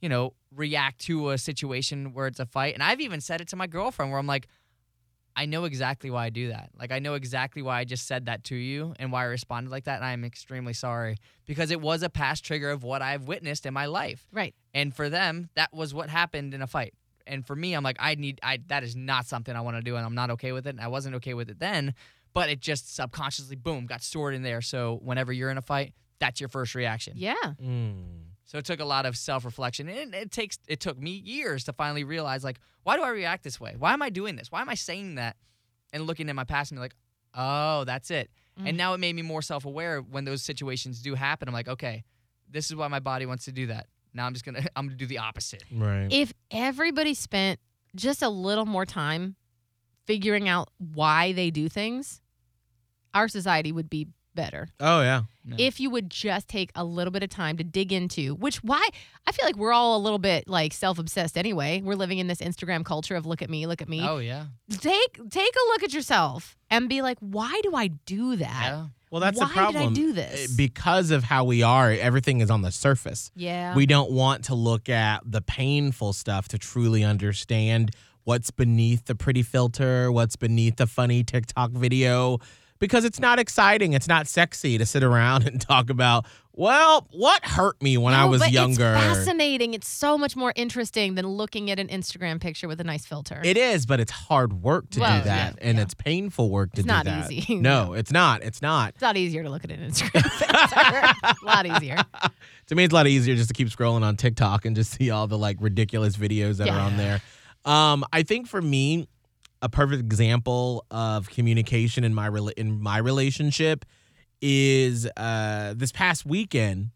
react to a situation where it's a fight. And I've even said it to my girlfriend where I'm like, I know exactly why I do that. Like, I know exactly why I just said that to you and why I responded like that, and I'm extremely sorry, because it was a past trigger of what I've witnessed in my life. Right. And for them, that was what happened in a fight. And for me, I'm like, that is not something I want to do, and I'm not okay with it, and I wasn't okay with it then. but it just subconsciously, boom, got stored in there. So whenever you're in a fight, that's your first reaction. Yeah. So it took a lot of self-reflection, and it took me years to finally realize, like, why do I react this way? Why am I doing this? Why am I saying that? And looking at my past and be like, oh, that's it. And now it made me more self-aware when those situations do happen. I'm like, okay, this is why my body wants to do that. Now I'm gonna do the opposite. Right. If everybody spent just a little more time figuring out why they do things, our society would be better. Oh, yeah. No. If you would just take a little bit of time to dig into, why I feel like we're all a little bit like self-obsessed anyway. We're living in this Instagram culture of look at me. Oh, yeah. Take a look at yourself and be like, why do I do that? Yeah. Well, that's Why the problem. did I do this? Because of how we are, everything is on the surface. Yeah. We don't want to look at the painful stuff to truly understand what's beneath the pretty filter, what's beneath the funny TikTok video, because it's not exciting. It's not sexy to sit around and talk about, well, what hurt me when I was but younger. It's fascinating. It's so much more interesting than looking at an Instagram picture with a nice filter. It is, but it's hard work to Well, do that, yeah, and yeah. it's painful work to It's do not that. easy. No, it's not. It's not. It's a lot easier to look at an Instagram filter. A lot easier. To me, it's a lot easier just to keep scrolling on TikTok and just see all the like ridiculous videos that are on there. I think for me, a perfect example of communication in my relationship is this past weekend.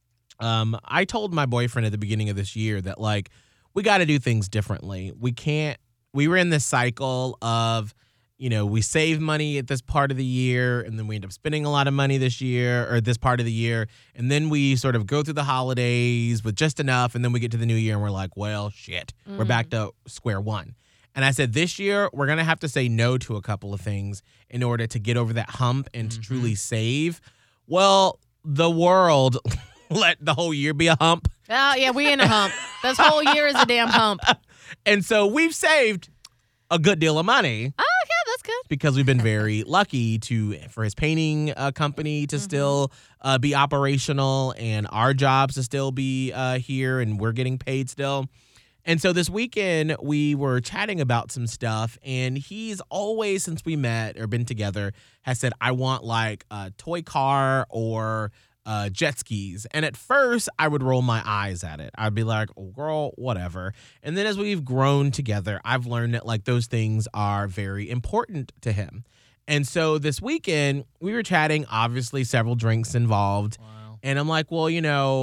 I told my boyfriend at the beginning of this year that like we got to do things differently. We were in this cycle of, we save money at this part of the year, and then we end up spending a lot of money this year or this part of the year. And then we sort of go through the holidays with just enough. And then we get to the new year and we're like, well, shit, we're back to square one. And I said, this year, we're going to have to say no to a couple of things in order to get over that hump and to truly save. Well, the world let the whole year be a hump. Oh, yeah, we in a hump. This whole year is a damn hump. And so we've saved a good deal of money. Oh, yeah, that's good. Because we've been very lucky for his painting company to still be operational and our jobs to still be here and we're getting paid still. And so this weekend we were chatting about some stuff, and he's always, since we met or been together, has said, I want like a toy car or jet skis. And at first I would roll my eyes at it. I'd be like, oh, girl, whatever. And then as we've grown together, I've learned that like those things are very important to him. And so this weekend we were chatting, obviously several drinks involved. Wow. And I'm like, well,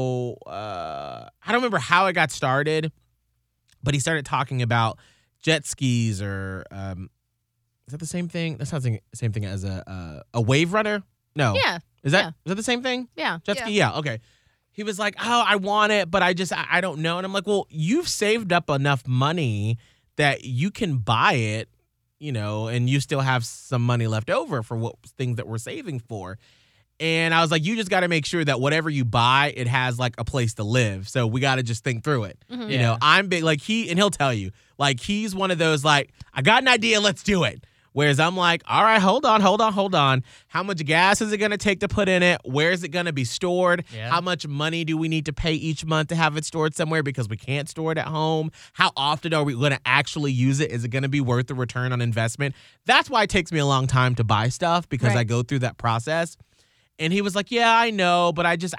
I don't remember how it got started, but he started talking about jet skis or is that the same thing? That sounds like the same thing as a wave runner. No. Yeah. Is that the same thing? Yeah. Jet ski? Yeah. Okay. He was like, oh, I want it, but I don't know. And I'm like, well, you've saved up enough money that you can buy it, and you still have some money left over for things that we're saving for. And I was like, you just got to make sure that whatever you buy, it has like a place to live. So we got to just think through it. Mm-hmm. Yeah. I'm big, like and he'll tell you, like he's one of those, like, I got an idea, let's do it. Whereas I'm like, all right, hold on. How much gas is it going to take to put in it? Where is it going to be stored? Yeah. How much money do we need to pay each month to have it stored somewhere because we can't store it at home? How often are we going to actually use it? Is it going to be worth the return on investment? That's why it takes me a long time to buy stuff, because Right. I go through that process. And he was like, yeah, I know, but I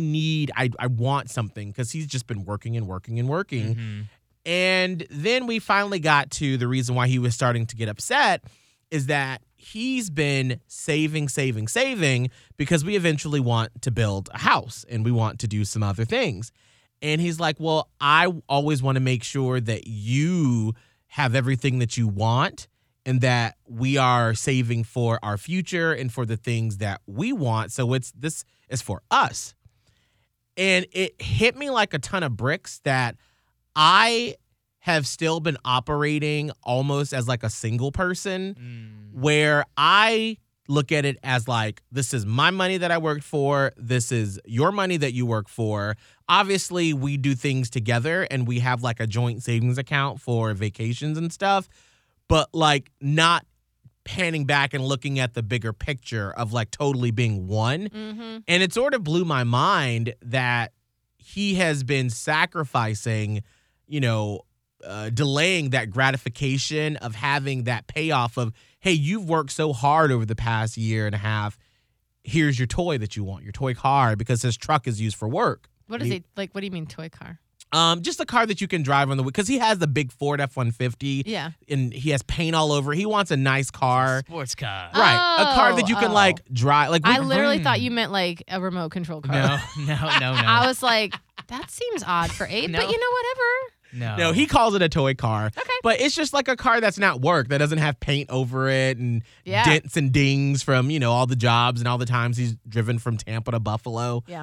want something, because he's just been working and working and working. Mm-hmm. And then we finally got to the reason why he was starting to get upset is that he's been saving because we eventually want to build a house and we want to do some other things. And he's like, well, I always want to make sure that you have everything that you want and that we are saving for our future and for the things that we want. So this is for us. And it hit me like a ton of bricks that I have still been operating almost as like a single person, where I look at it as like, this is my money that I worked for. This is your money that you work for. Obviously, we do things together and we have like a joint savings account for vacations and stuff, but like not panning back and looking at the bigger picture of like totally being one. Mm-hmm. And it sort of blew my mind that he has been sacrificing, delaying that gratification of having that payoff of, hey, you've worked so hard over the past year and a half. Here's your toy that you want, your toy car, because his truck is used for work. What is it like? What do you mean toy car? Just a car that you can drive on the week, because he has the big Ford F-150. Yeah. And he has paint all over. He wants a nice car. Sports car. Right. A car that you can like drive. Like I literally thought you meant like a remote control car. No. I was like, that seems odd for Abe, No. but you know, whatever. No, he calls it a toy car. Okay. But it's just like a car that's not work, that doesn't have paint over it and Yeah. dents and dings from, all the jobs and all the times he's driven from Tampa to Buffalo. Yeah.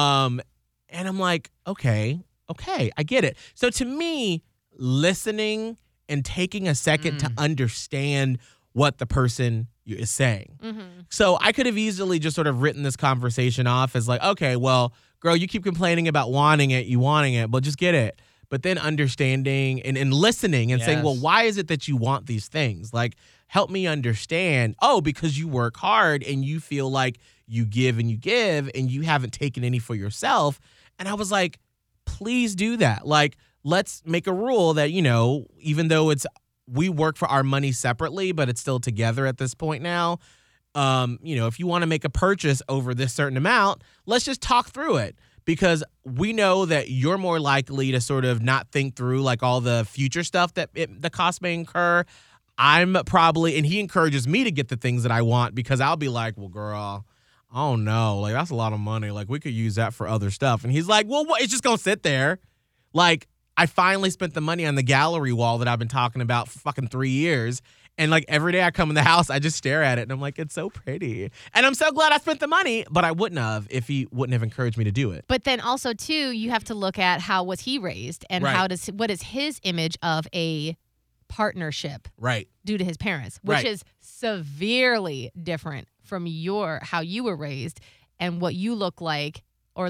And I'm like, okay, I get it. So to me, listening and taking a second to understand what the person is saying. Mm-hmm. So I could have easily just sort of written this conversation off as like, okay, well, girl, you keep complaining about wanting it, but just get it. But then understanding and listening and saying, Yes. well, why is it that you want these things? Like, help me understand. Oh, because you work hard and you feel like you give and you haven't taken any for yourself. And I was like, please do that. Like, let's make a rule that, even though we work for our money separately, but it's still together at this point now. If you want to make a purchase over this certain amount, let's just talk through it. Because we know that you're more likely to sort of not think through like all the future stuff that the cost may incur. I'm probably, and he encourages me to get the things that I want, because I'll be like, well, girl, I don't know. Like, that's a lot of money. Like, we could use that for other stuff. And he's like, well, what? It's just going to sit there. Like, I finally spent the money on the gallery wall that I've been talking about for fucking 3 years. And like every day I come in the house, I just stare at it and I'm like, it's so pretty. And I'm so glad I spent the money, but I wouldn't have if he wouldn't have encouraged me to do it. But then also too, you have to look at how was he raised and Right. what is his image of a partnership Right. due to his parents, which Right. is severely different from how you were raised and what you look like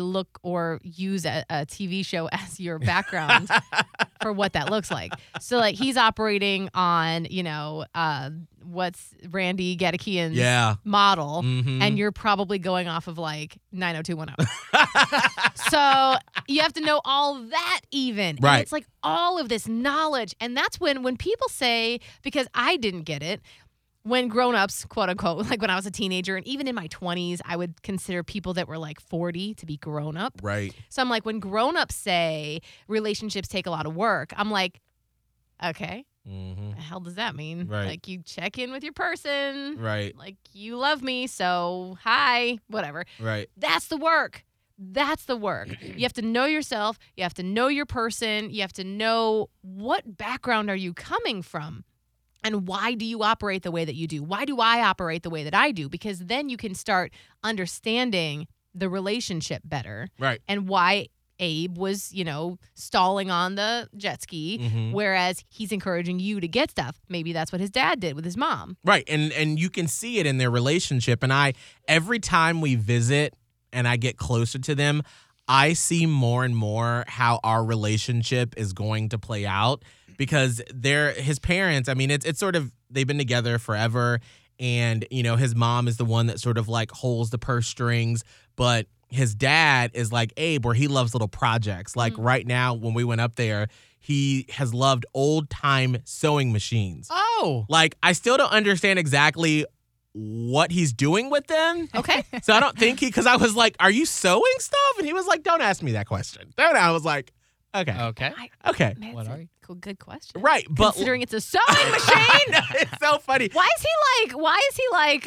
or use a TV show as your background for what that looks like. So like he's operating on, what's Randy Gattakian's Yeah. model, Mhm. and you're probably going off of like 90210. So you have to know all that even. Right. And it's like all of this knowledge. And that's when people say, because I didn't get it, when grown-ups, quote unquote, like when I was a teenager and even in my 20s, I would consider people that were like 40 to be grown up. Right. So I'm like, when grown-ups say relationships take a lot of work, I'm like, okay, Mm-hmm. the hell does that mean? Right. Like you check in with your person. Right. Like you love me, so hi, whatever. Right. That's the work. That's the work. You have to know yourself. You have to know your person. You have to know what background are you coming from. And why do you operate the way that you do? Why do I operate the way that I do? Because then you can start understanding the relationship better Right. and why Abe was, stalling on the jet ski, Mhm. whereas he's encouraging you to get stuff. Maybe that's what his dad did with his mom. Right. And you can see it in their relationship. And every time we visit and I get closer to them, I see more and more how our relationship is going to play out, because his parents, I mean, it's sort of, they've been together forever. And, his mom is the one that sort of like holds the purse strings, but his dad is like Abe, where he loves little projects. Like right now, when we went up there, he has loved old time sewing machines. Oh. Like, I still don't understand exactly what he's doing with them. Okay. So I don't think because I was like, are you sewing stuff? And he was like, don't ask me that question. Then I was like, okay. Okay. Okay. Man, What it's are you? a good question. Right. But Considering it's a sewing machine. it's so funny. Why is he like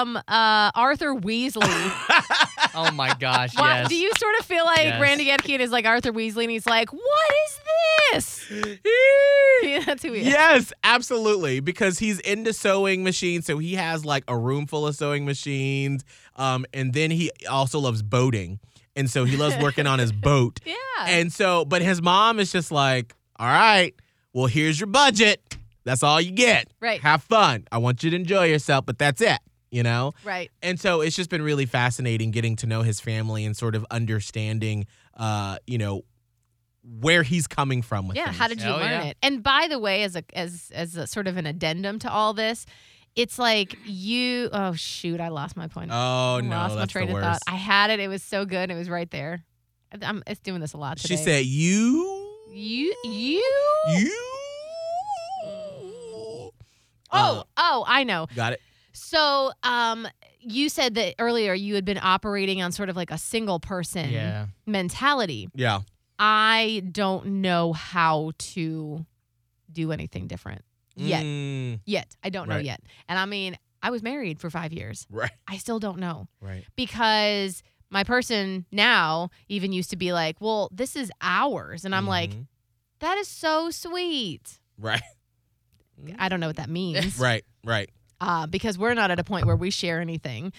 Arthur Weasley? Oh my gosh. Why, Yes. do you sort of feel like Yes. Randy Getkian is like Arthur Weasley and he's like, what is this? Yeah, that's who he is. Yes, absolutely. Because he's into sewing machines. So he has like a room full of sewing machines. And then he also loves boating. And so he loves working on his boat. Yeah. And so, but his mom is just like, all right, well, here's your budget. That's all you get. Right. Have fun. I want you to enjoy yourself, but that's it, Right. And so it's just been really fascinating getting to know his family and sort of understanding, where he's coming from with Yeah. things. How did you Oh, learn yeah. it? And by the way, as a sort of an addendum to all this, it's like oh shoot, I lost my point. Oh, I no, lost my that's train the of thought. worst. I had it. It was so good. It was right there. It's doing this a lot today. She said, you... You. Uh, Oh, I know. Got it. So, you said that earlier you had been operating on sort of like a single person mentality. Yeah. I don't know how to do anything different yet. Yet. I don't know Right. yet. And I mean, I was married for 5 years. Right. I still don't know Right. because my person now even used to be like, well, this is ours. And I'm like, Mhm. that is so sweet. Right. I don't know what that means. Right. Right. Because we're not at a point where we share anything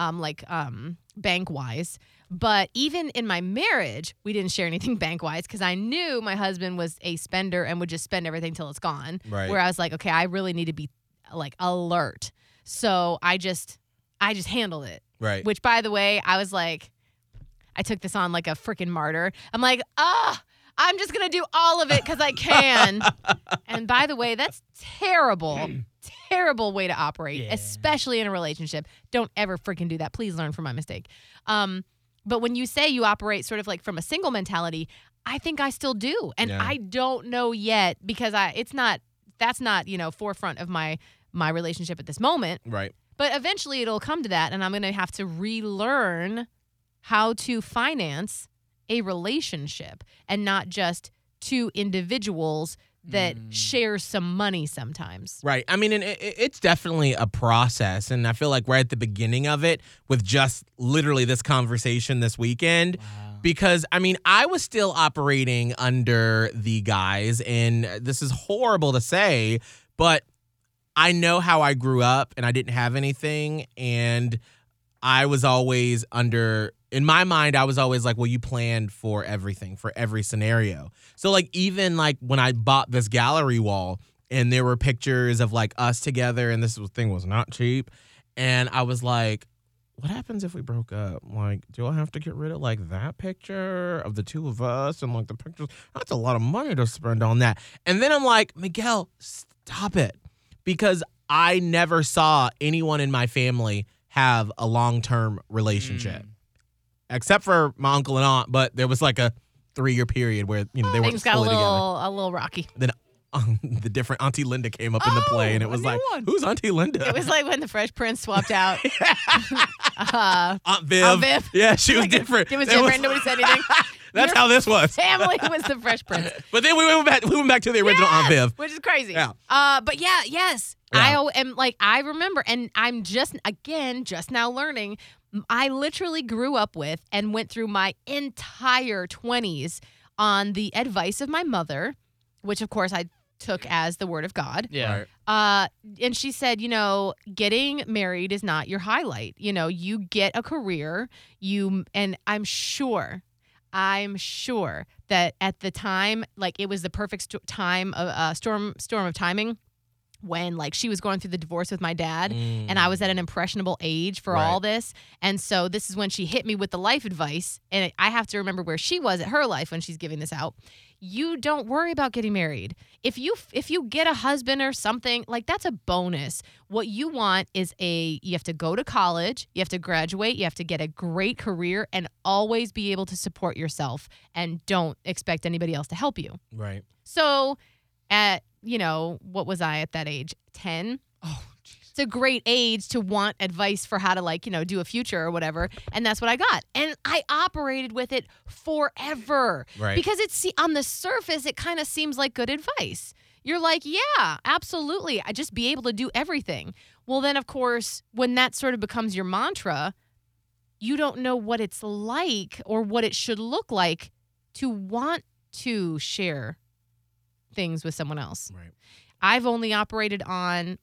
bank wise. But even in my marriage, we didn't share anything bank wise because I knew my husband was a spender and would just spend everything till it's gone. Right. Where I was like, okay, I really need to be like alert. So I just handled it. Right. Which, by the way, I was like, I took this on like a freaking martyr. I'm like, I'm just going to do all of it because I can. And by the way, that's terrible. Terrible way to operate, especially in a relationship. Don't ever freaking do that. Please learn from my mistake. But when you say you operate sort of like from a single mentality, I think I still do. And I don't know yet because that's not, forefront of my relationship at this moment. Right. But eventually it'll come to that, and I'm going to have to relearn how to finance a relationship and not just two individuals that share some money sometimes. Right. I mean, and it's definitely a process. And I feel like we're at the beginning of it with just literally this conversation this weekend. Wow. Because, I mean, I was still operating under the guys, and this is horrible to say, but I know how I grew up and I didn't have anything. And I was always in my mind, I was always like, well, you planned for everything, for every scenario. So like, even like when I bought this gallery wall and there were pictures of like us together and this thing was not cheap. And I was like, what happens if we broke up? Like, do I have to get rid of like that picture of the two of us and like the pictures? That's a lot of money to spend on that. And then I'm like, Miguel, stop it. Because I never saw anyone in my family have a long-term relationship. Except for my uncle and aunt, but there was like a 3-year period where they weren't Things got fully together. a little rocky. Then the different Auntie Linda came up in the play, and it was a new like, one. who's Auntie Linda? It was like when the Fresh Prince swapped out. Aunt Viv. Aunt Viv. Yeah, she was different. It was different. Nobody said anything. That's Your how this was. Family was the Fresh Prince. But then we went back to the original Aunt Viv. Which is crazy. Yeah. But yes. Yeah. I am like, I remember, and I'm just now learning. I literally grew up with and went through my entire 20s on the advice of my mother, which of course I took as the word of God. Yeah. Right. And she said, getting married is not your highlight. You get a career, and I'm sure that at the time, like it was the perfect storm of timing when like she was going through the divorce with my dad and I was at an impressionable age for all this. And so this is when she hit me with the life advice. And I have to remember where she was at her life when she's giving this out. You don't worry about getting married. If you get a husband or something, like that's a bonus. What you want is you have to go to college, you have to graduate, you have to get a great career and always be able to support yourself and don't expect anybody else to help you. Right. So at, what was I at that age? 10? Oh, jeez. It's a great age to want advice for how to do a future or whatever. And that's what I got. And I operated with it forever. Right. Because on the surface, it kind of seems like good advice. You're like, yeah, absolutely. I just be able to do everything. Well, then, of course, when that sort of becomes your mantra, you don't know what it's like or what it should look like to want to share things with someone else. Right. I've only operated on,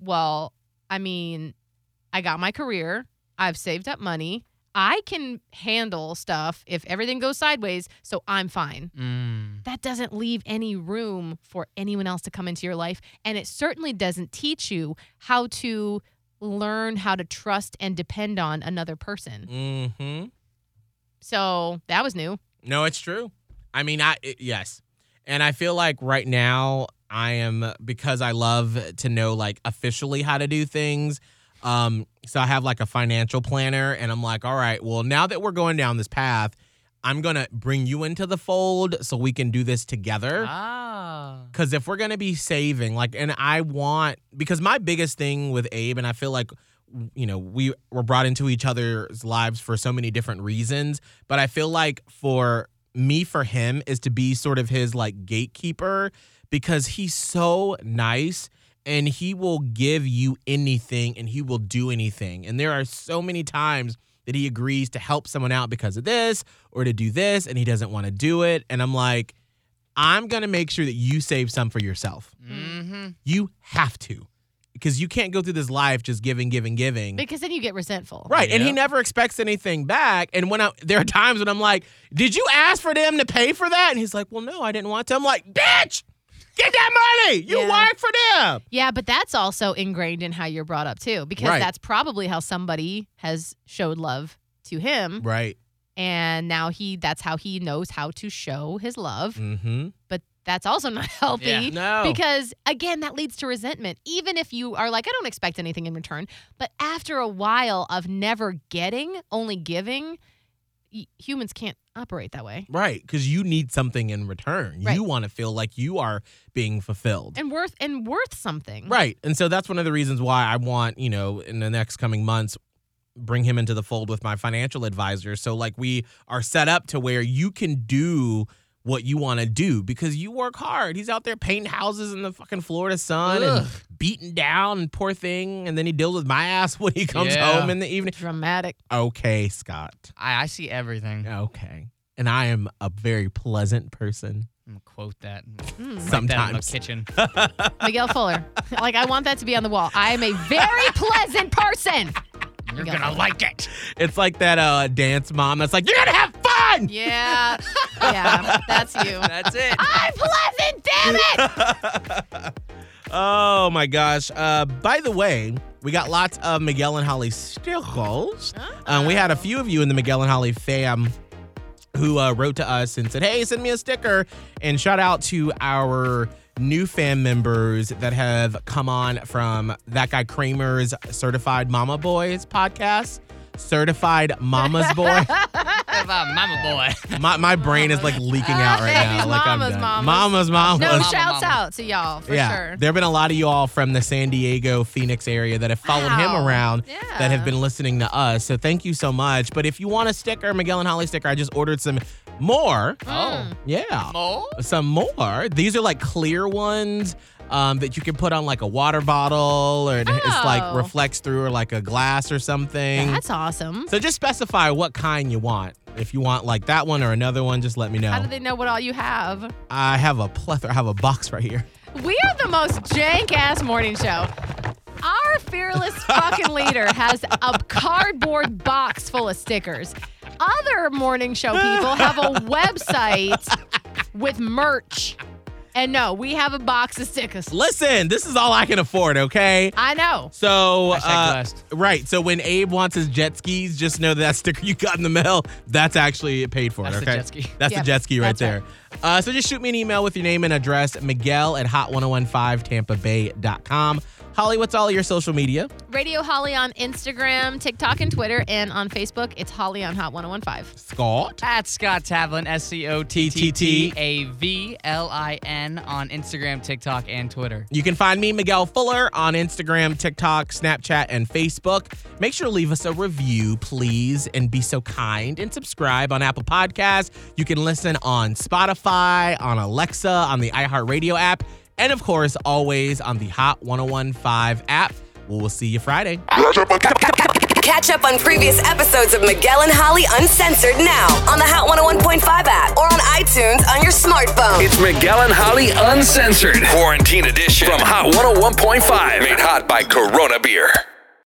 I got my career. I've saved up money. I can handle stuff if everything goes sideways, so I'm fine. That doesn't leave any room for anyone else to come into your life, and it certainly doesn't teach you how to learn how to trust and depend on another person. Mm-hmm. So that was new. No, it's true. I mean, yes. And I feel like right now because I love to know like officially how to do things. So I have like a financial planner and I'm like, all right, well, now that we're going down this path, I'm going to bring you into the fold so we can do this together. Ah. Because if we're going to be saving, because my biggest thing with Abe, and I feel like, we were brought into each other's lives for so many different reasons, but I feel like for him is to be sort of his like gatekeeper, because he's so nice and he will give you anything and he will do anything. And there are so many times that he agrees to help someone out because of this or to do this, and he doesn't want to do it. And I'm like, I'm going to make sure that you save some for yourself. Mm-hmm. You have to, because you can't go through this life just giving. Because then you get resentful. Right. And he Yep. never expects anything back. And there are times when I'm like, did you ask for them to pay for that? And he's like, well, no, I didn't want to. I'm like, bitch, get that money. You Yeah. work for them. Yeah, but that's also ingrained in how you're brought up too, because Right. that's probably how somebody has showed love to him, Right. and now that's how he knows how to show his love. Mm-hmm. But that's also not healthy. Yeah. No. Because again, that leads to resentment. Even if you are like, I don't expect anything in return, but after a while of never getting, only giving, humans can't operate that way. Right. Because you need something in return. Right. You want to feel like you are being fulfilled. And worth something. Right. And so that's one of the reasons why I want, in the next coming months, bring him into the fold with my financial advisor. So like we are set up to where you can do what you want to do because you work hard. He's out there painting houses in the fucking Florida sun and beating down, and poor thing. And then he deals with my ass when he comes Yeah. home in the evening. Dramatic. Okay, Scott. I see everything. Okay. And I am a very pleasant person. I'm going to quote that. Sometimes. Write that in the kitchen. Miguel Fuller. Like, I want that to be on the wall. I am a very pleasant person. You're Miguel going to Fuller. like it. It's like that dance mom that's like, you're going to have fun. Yeah. Yeah, that's you. That's it. I'm pleasant, damn it! Oh, my gosh. By the way, we got lots of Miguel and Holly stickers. We had a few of you in the Miguel and Holly fam who wrote to us and said, hey, send me a sticker. And shout out to our new fan members that have come on from That Guy Kramer's Certified Mama Boys podcast. Certified Mama's Boy. Mama boy. My brain is like leaking out right now. Baby's Like mama's I'm done. mamas. Mama's. No, Mama, shouts mama. out to y'all for sure. There have been a lot of you all from the San Diego, Phoenix area that have followed him Wow. around Yeah. that have been listening to us. So thank you so much. But if you want a sticker, Miguel and Holly sticker, I just ordered some more. Oh. Yeah. More? Some more. These are like clear ones that you can put on like a water bottle, or it's like Oh. reflects through, or like a glass or something. That's awesome. So just specify what kind you want. If you want like that one or another one, just let me know. How do they know what all you have? I have a plethora. I have a box right here. We are the most jank-ass morning show. Our fearless fucking leader has a cardboard box full of stickers. Other morning show people have a website with merch. And no, we have a box of stickers. Listen, this is all I can afford, okay? I know. So, Hashtag blessed. right. So when Abe wants his jet skis, just know that sticker you got in the mail, that's actually paid for. That's the okay? jet ski. That's Yep, the jet ski right that's there. So just shoot me an email with your name and address, Miguel@hot1015tampabay.com. Holly, what's all of your social media? Radio Holly on Instagram, TikTok, and Twitter. And on Facebook, it's Holly on Hot 1015. Scott. At Scott Tavlin, SCOTTAVLIN on Instagram, TikTok, and Twitter. You can find me, Miguel Fuller, on Instagram, TikTok, Snapchat, and Facebook. Make sure to leave us a review, please, and be so kind, and subscribe on Apple Podcasts. You can listen on Spotify, on Alexa, on the iHeartRadio app, and of course, always on the Hot 1015 app. We'll see you Friday. Catch up on previous episodes of Miguel and Holly Uncensored now on the Hot 101.5 app or on iTunes on your smartphone. It's Miguel and Holly Uncensored. Quarantine edition from Hot 101.5. Made hot by Corona Beer.